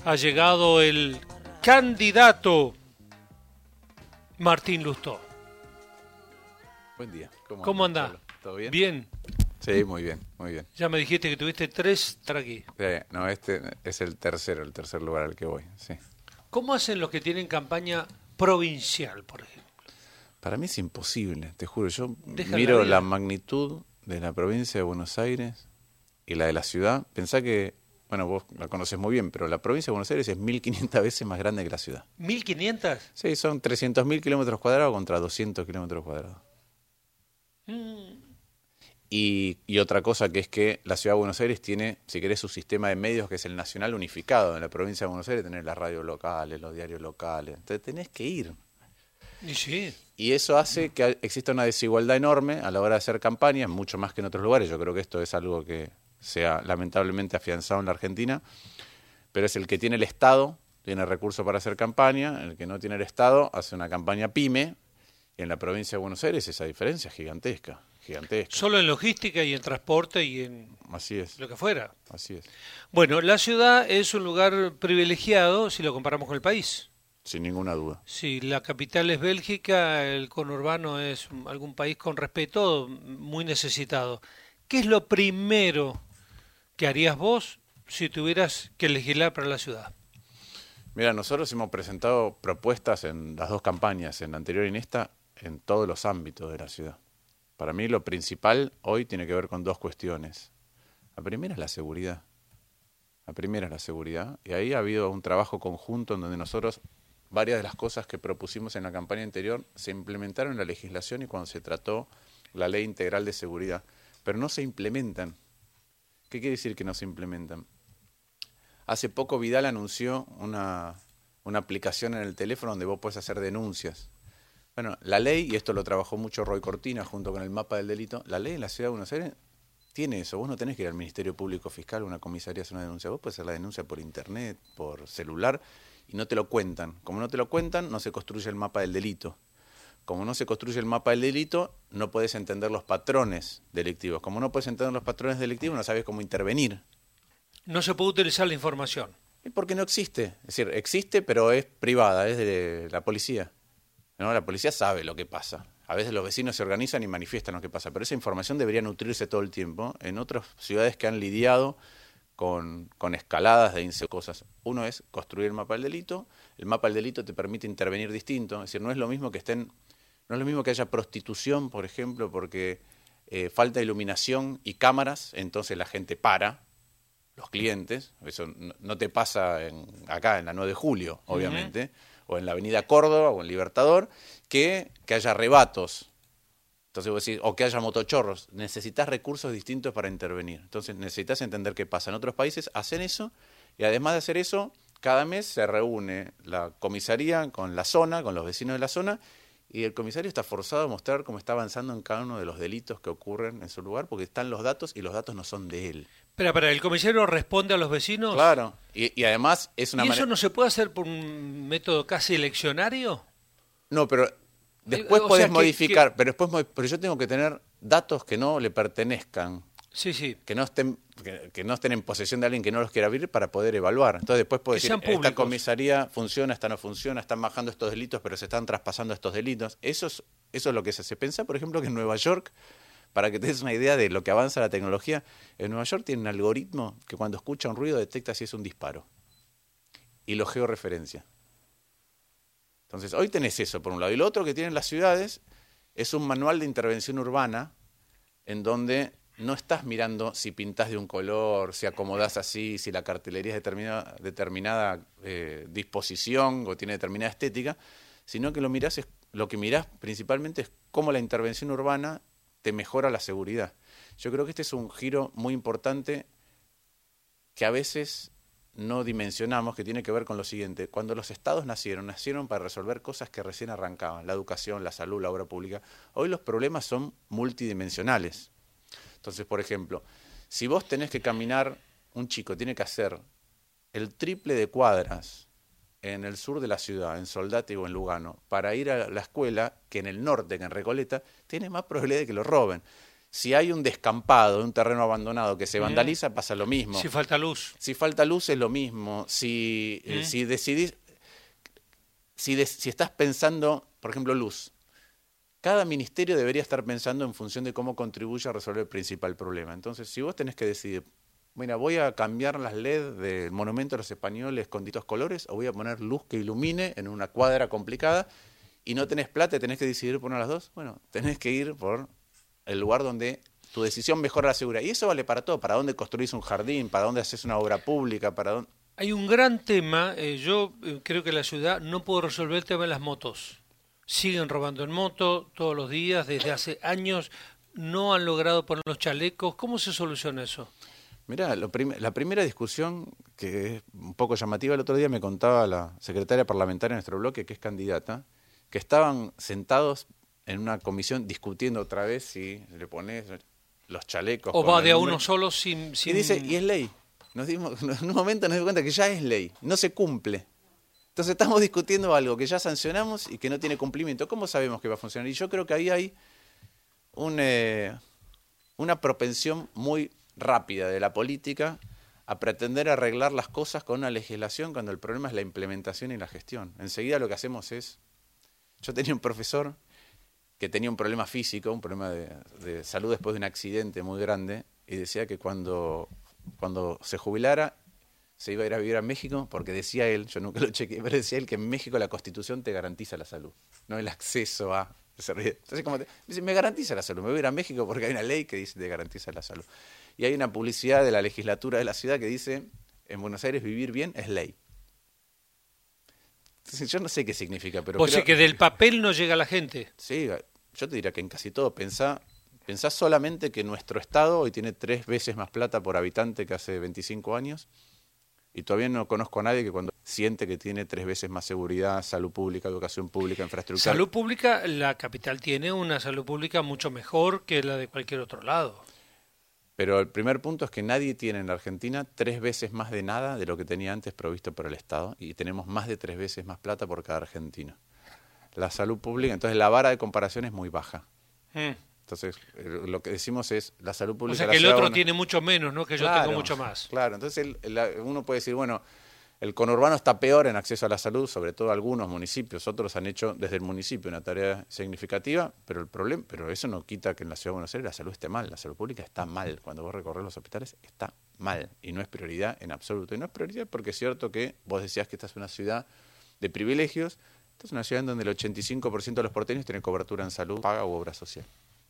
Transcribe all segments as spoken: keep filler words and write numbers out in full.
ha llegado el candidato Martín Lustó. Buen día. ¿Cómo, ¿Cómo anda? Cholo? ¿Todo bien? Bien. Sí, muy bien, muy bien. Ya me dijiste que tuviste tres traquis. Sí, no, este es el tercero, el tercer lugar al que voy, sí. ¿Cómo hacen los que tienen campaña provincial, por ejemplo? Para mí es imposible, te juro. Yo Dejan miro la la magnitud de la provincia de Buenos Aires y la de la ciudad. Pensá que, bueno, vos la conocés muy bien, pero la provincia de Buenos Aires es mil quinientas veces más grande que la ciudad. ¿mil quinientas? Sí, son trescientos mil kilómetros cuadrados contra doscientos kilómetros cuadrados. Mm. Y, y otra cosa que es que la ciudad de Buenos Aires tiene, si querés, su sistema de medios que es el nacional unificado. En la provincia de Buenos Aires tenés las radios locales, los diarios locales. Entonces tenés que ir. Y sí. Y eso hace que exista una desigualdad enorme a la hora de hacer campañas, mucho más que en otros lugares. Yo creo que esto es algo que se ha lamentablemente afianzado en la Argentina, pero es el que tiene el Estado, tiene recursos para hacer campaña, el que no tiene el Estado hace una campaña pyme, y en la provincia de Buenos Aires esa diferencia es gigantesca, gigantesca. Solo en logística y en transporte y en Así es. lo que fuera. Así es. Bueno, la ciudad es un lugar privilegiado si lo comparamos con el país. Sin ninguna duda. Sí, la capital es Bélgica, el conurbano es algún país con respeto, muy necesitado. ¿Qué es lo primero que harías vos si tuvieras que legislar para la ciudad? Mira, nosotros hemos presentado propuestas en las dos campañas, en la anterior y en esta, en todos los ámbitos de la ciudad. Para mí lo principal hoy tiene que ver con dos cuestiones. La primera es la seguridad. La primera es la seguridad. Y ahí ha habido un trabajo conjunto en donde nosotros, varias de las cosas que propusimos en la campaña anterior, se implementaron en la legislación y cuando se trató la Ley Integral de Seguridad. Pero no se implementan. ¿Qué quiere decir que no se implementan? Hace poco Vidal anunció una, una aplicación en el teléfono donde vos podés hacer denuncias. Bueno, la ley, y esto lo trabajó mucho Roy Cortina junto con el mapa del delito, la ley en la Ciudad de Buenos Aires tiene eso. Vos no tenés que ir al Ministerio Público Fiscal o una comisaría a hacer una denuncia. Vos podés hacer la denuncia por internet, por celular, y no te lo cuentan. Como no te lo cuentan, no se construye el mapa del delito. Como no se construye el mapa del delito, no podés entender los patrones delictivos. Como no podés entender los patrones delictivos, no sabés cómo intervenir. No se puede utilizar la información. Porque no existe. Es decir, existe, pero es privada, es de la policía. ¿No? La policía sabe lo que pasa. A veces los vecinos se organizan y manifiestan lo que pasa, pero esa información debería nutrirse todo el tiempo. En otras ciudades que han lidiado con, con escaladas de inseguridad, cosas. Uno es construir el mapa del delito. El mapa del delito te permite intervenir distinto. Es decir, no es lo mismo que estén, no es lo mismo que haya prostitución, por ejemplo, porque eh, falta iluminación y cámaras, entonces la gente para. Los clientes, eso no te pasa en, acá en la nueve de julio, obviamente, uh-huh. o en la avenida Córdoba o en Libertador, que, que haya arrebatos, entonces vos decís, o que haya motochorros. Necesitas recursos distintos para intervenir, entonces necesitas entender qué pasa. En otros países hacen eso, y además de hacer eso, cada mes se reúne la comisaría con la zona, con los vecinos de la zona, y el comisario está forzado a mostrar cómo está avanzando en cada uno de los delitos que ocurren en su lugar, porque están los datos y los datos no son de él. Espera, para ¿el comisario responde a los vecinos? Claro, y, y además es una ¿Y manera... eso no se puede hacer por un método casi eleccionario? No, pero después o podés sea, modificar, que... pero después pero yo tengo que tener datos que no le pertenezcan. Sí, sí. Que no estén que, que no estén en posesión de alguien que no los quiera abrir para poder evaluar. Entonces después puedo decir, esta comisaría funciona, esta no funciona, están bajando estos delitos, pero se están traspasando estos delitos. Eso es, eso es lo que se hace. Pensá, por ejemplo, que en Nueva York, para que te des una idea de lo que avanza la tecnología, en Nueva York tiene un algoritmo que cuando escucha un ruido detecta si es un disparo. Y lo georreferencia. Entonces, hoy tenés eso por un lado. Y lo otro que tienen las ciudades es un manual de intervención urbana en donde no estás mirando si pintás de un color, si acomodás así, si la cartelería es determinada, determinada eh, disposición o tiene determinada estética, sino que lo mirás es, lo que mirás principalmente es cómo la intervención urbana te mejora la seguridad. Yo creo que este es un giro muy importante que a veces no dimensionamos, que tiene que ver con lo siguiente. Cuando los estados nacieron, nacieron para resolver cosas que recién arrancaban, la educación, la salud, la obra pública. Hoy los problemas son multidimensionales. Entonces, por ejemplo, si vos tenés que caminar, un chico tiene que hacer el triple de cuadras en el sur de la ciudad, en Soldati o en Lugano, para ir a la escuela, que en el norte, que en Recoleta, tiene más probabilidad de que lo roben. Si hay un descampado, un terreno abandonado que se vandaliza, pasa lo mismo. Si falta luz. Si falta luz es lo mismo. Si, eh, si decidís, si, de, si estás pensando, por ejemplo, luz, cada ministerio debería estar pensando en función de cómo contribuye a resolver el principal problema. Entonces, si vos tenés que decidir, mira, voy a cambiar las L E D del monumento a los españoles con distintos colores, o voy a poner luz que ilumine en una cuadra complicada, y no tenés plata y tenés que decidir por una de las dos, bueno, tenés que ir por el lugar donde tu decisión mejora la seguridad. Y eso vale para todo, para dónde construís un jardín, para dónde haces una obra pública, para dónde... Hay un gran tema, eh, yo eh, creo que la ciudad no puede resolver el tema de las motos. Siguen robando en moto todos los días, desde hace años, no han logrado poner los chalecos. ¿Cómo se soluciona eso? Mirá, lo prim la primera discusión, que es un poco llamativa, el otro día me contaba la secretaria parlamentaria de nuestro bloque, que es candidata, que estaban sentados en una comisión discutiendo otra vez si le pones los chalecos. O va de a uno solo sin, sin... Y dice, y es ley. Nos dimos, en un momento nos dimos cuenta que ya es ley, no se cumple. Entonces estamos discutiendo algo que ya sancionamos y que no tiene cumplimiento. ¿Cómo sabemos que va a funcionar? Y yo creo que ahí hay un, eh, una propensión muy rápida de la política a pretender arreglar las cosas con una legislación cuando el problema es la implementación y la gestión. Enseguida lo que hacemos es... Yo tenía un profesor que tenía un problema físico, un problema de, de salud después de un accidente muy grande, y decía que cuando, cuando se jubilara se iba a ir a vivir a México, porque decía él, yo nunca lo chequeé, pero decía él que en México la Constitución te garantiza la salud, no el acceso a... Entonces, como te, dice, me garantiza la salud, me voy a ir a México porque hay una ley que dice que te garantiza la salud. Y hay una publicidad de la legislatura de la ciudad que dice, en Buenos Aires vivir bien es ley. Entonces, yo no sé qué significa, pero... O sea que del papel no llega la gente. Sí, yo te diría que en casi todo. Pensá, pensá solamente que nuestro Estado hoy tiene tres veces más plata por habitante que hace veinticinco años, y todavía no conozco a nadie que cuando siente que tiene tres veces más seguridad, salud pública, educación pública, infraestructura... Salud pública, la capital tiene una salud pública mucho mejor que la de cualquier otro lado. Pero el primer punto es que nadie tiene en la Argentina tres veces más de nada de lo que tenía antes provisto por el Estado, y tenemos más de tres veces más plata por cada argentino. La salud pública, entonces la vara de comparación es muy baja. Mm. Entonces, lo que decimos es, la salud pública... O sea que el otro tiene mucho menos, ¿no? Que yo claro, tengo mucho más. Claro, entonces el, el, uno puede decir, bueno, el conurbano está peor en acceso a la salud, sobre todo algunos municipios, otros han hecho desde el municipio una tarea significativa, pero el problema, pero eso no quita que en la Ciudad de Buenos Aires la salud esté mal, la salud pública está mal. Cuando vos recorres los hospitales, está mal, y no es prioridad en absoluto. Y no es prioridad porque es cierto que vos decías que esta es una ciudad de privilegios, esta es una ciudad en donde el ochenta y cinco por ciento de los porteños tienen cobertura en salud, paga u obra social.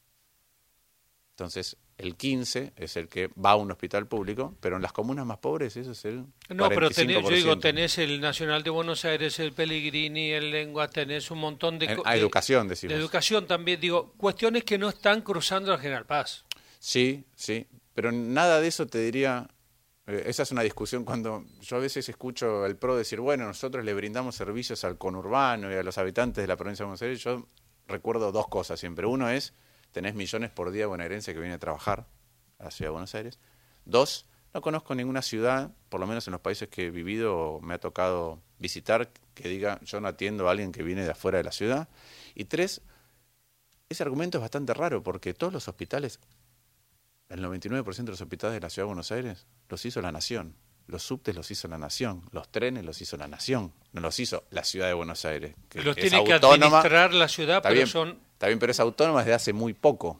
Entonces, el quince es el que va a un hospital público, pero en las comunas más pobres eso es el no, cuarenta y cinco por ciento. Pero tenés, yo digo, tenés el Nacional de Buenos Aires, el Pellegrini, el Lengua, tenés un montón de... En, a de, educación, decimos. De educación también, digo, cuestiones que no están cruzando la General Paz. Sí, sí, pero nada de eso te diría... Eh, esa es una discusión cuando yo a veces escucho el PRO decir, bueno, nosotros le brindamos servicios al conurbano y a los habitantes de la provincia de Buenos Aires. Yo recuerdo dos cosas siempre. Uno es... tenés millones por día bonaerense que viene a trabajar a la Ciudad de Buenos Aires. Dos, no conozco ninguna ciudad, por lo menos en los países que he vivido o me ha tocado visitar, que diga, yo no atiendo a alguien que viene de afuera de la ciudad. Y tres, ese argumento es bastante raro, porque todos los hospitales, el noventa y nueve por ciento de los hospitales de la Ciudad de Buenos Aires, los hizo la Nación. Los subtes los hizo la Nación, los trenes los hizo la Nación, no los hizo la Ciudad de Buenos Aires. Que los tiene que administrar la ciudad, pero bien, son... Está bien, pero es autónoma desde hace muy poco.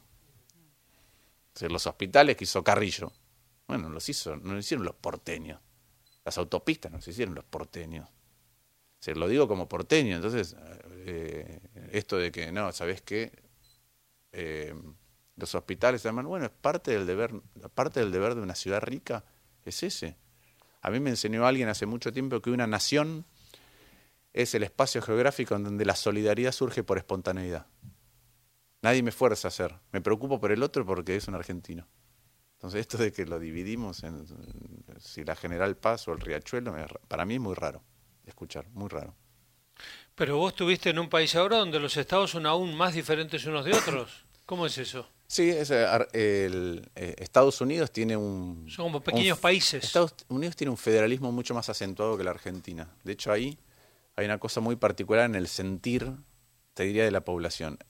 O sea, los hospitales que hizo Carrillo, bueno, los hizo, no lo hicieron los porteños. Las autopistas no se hicieron los porteños. O sea, lo digo como porteño, entonces, eh, esto de que, no, ¿sabés qué? Eh, los hospitales, además, bueno, es parte del deber, parte del deber de una ciudad rica, es ese. A mí me enseñó alguien hace mucho tiempo que una nación es el espacio geográfico en donde la solidaridad surge por espontaneidad. Nadie me fuerza a hacer. Me preocupo por el otro porque es un argentino. Entonces esto de que lo dividimos en, en si la General Paz o el Riachuelo, me, para mí es muy raro de escuchar, muy raro. Pero vos estuviste en un país ahora donde los estados son aún más diferentes unos de otros. ¿Cómo es eso? Sí, es, el, el, eh, Estados Unidos tiene un... Son como pequeños un, países. Estados Unidos tiene un federalismo mucho más acentuado que la Argentina. De hecho, ahí hay una cosa muy particular en el sentir, te diría, de la población.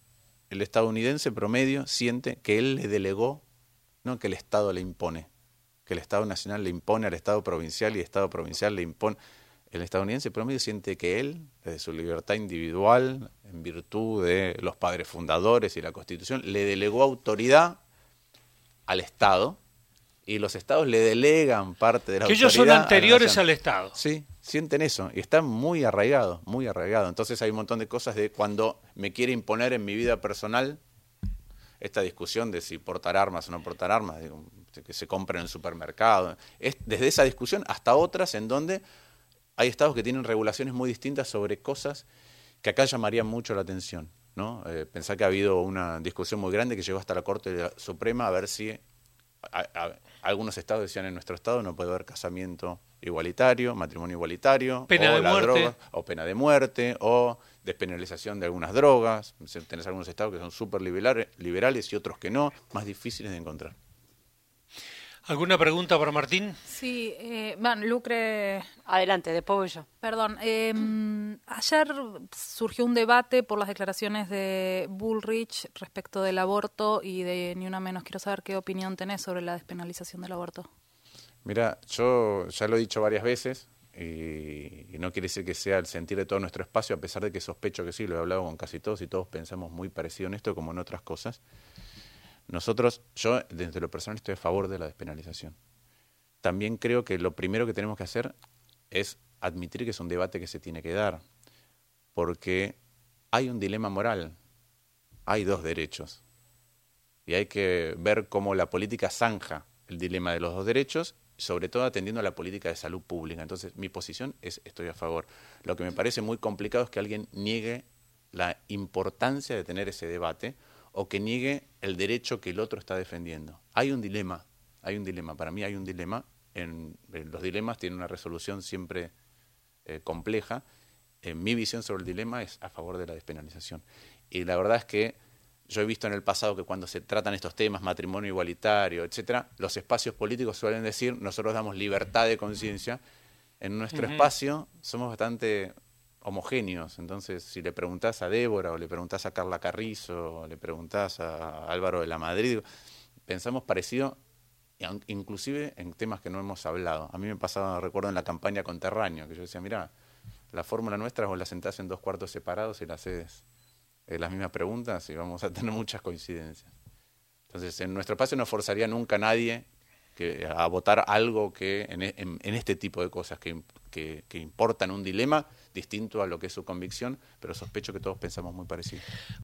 el estadounidense promedio siente que él le delegó, no que el Estado le impone, que el Estado nacional le impone al Estado provincial y el Estado provincial le impone. El estadounidense promedio siente que él, desde su libertad individual, en virtud de los padres fundadores y la Constitución, le delegó autoridad al Estado, y los Estados le delegan parte de la que autoridad. Que ellos son anteriores al Estado. Sí, sienten eso, y están muy arraigados, muy arraigados. Entonces hay un montón de cosas de cuando me quiere imponer en mi vida personal, esta discusión de si portar armas o no portar armas, digo, que se compren en el supermercado, es desde esa discusión hasta otras en donde hay estados que tienen regulaciones muy distintas sobre cosas que acá llamarían mucho la atención, ¿no? Eh, pensá que ha habido una discusión muy grande que llegó hasta la Corte Suprema a ver si a, a, algunos estados decían en nuestro estado no puede haber casamiento igualitario, matrimonio igualitario, pena o de la muerte, droga, o pena de muerte, o despenalización de algunas drogas. Tenés algunos estados que son súper liberales y otros que no, más difíciles de encontrar. ¿Alguna pregunta para Martín? Sí, eh, bueno, Lucre... Adelante, después voy yo. Perdón, eh, ayer surgió un debate por las declaraciones de Bullrich respecto del aborto y de Ni Una Menos. Quiero saber qué opinión tenés sobre la despenalización del aborto. Mira, yo ya lo he dicho varias veces y, y no quiere decir que sea el sentir de todo nuestro espacio, a pesar de que sospecho que sí, lo he hablado con casi todos y todos pensamos muy parecido en esto como en otras cosas. Nosotros, yo desde lo personal estoy a favor de la despenalización. También creo que lo primero que tenemos que hacer es admitir que es un debate que se tiene que dar, porque hay un dilema moral, hay dos derechos, y hay que ver cómo la política zanja el dilema de los dos derechos, sobre todo atendiendo a la política de salud pública. Entonces, mi posición es estoy a favor. Lo que me parece muy complicado es que alguien niegue la importancia de tener ese debate, o que niegue el derecho que el otro está defendiendo. Hay un dilema, hay un dilema, para mí hay un dilema, en, en los dilemas tienen una resolución siempre eh, compleja. En mi visión sobre el dilema es a favor de la despenalización. Y la verdad es que yo he visto en el pasado que cuando se tratan estos temas, matrimonio igualitario, etcétera, los espacios políticos suelen decir, nosotros damos libertad de conciencia. En nuestro uh-huh. espacio somos bastante homogéneos, entonces si le preguntás a Débora o le preguntás a Carla Carrizo o le preguntás a Álvaro de la Madrid, pensamos parecido, inclusive en temas que no hemos hablado. A mí me pasaba, recuerdo en la campaña con Terraño, que yo decía, mirá, la fórmula nuestra es o la sentás en dos cuartos separados y la haces eh, las mismas preguntas y vamos a tener muchas coincidencias. Entonces en nuestro espacio no forzaría nunca a nadie que, a votar algo que en, en, en este tipo de cosas que, que, que importan un dilema distinto a lo que es su convicción, pero sospecho que todos pensamos muy parecido.